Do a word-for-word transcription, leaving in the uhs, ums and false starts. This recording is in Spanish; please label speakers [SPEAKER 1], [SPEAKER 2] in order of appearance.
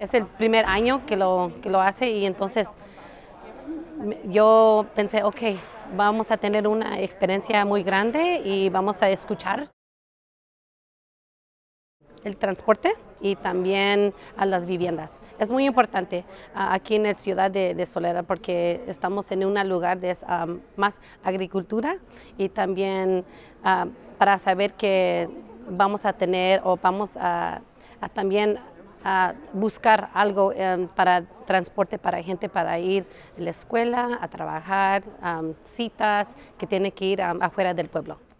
[SPEAKER 1] Es el primer año que lo, que lo hace y entonces yo pensé, ok, vamos a tener una experiencia muy grande y vamos a escuchar el transporte y también a las viviendas. Es muy importante uh, aquí en la ciudad de, de Soledad porque estamos en un lugar de um, más agricultura y también uh, para saber que vamos a tener o vamos a, a también a buscar algo um, para transporte para gente para ir a la escuela, a trabajar, um, citas que tienen que ir um, afuera del pueblo.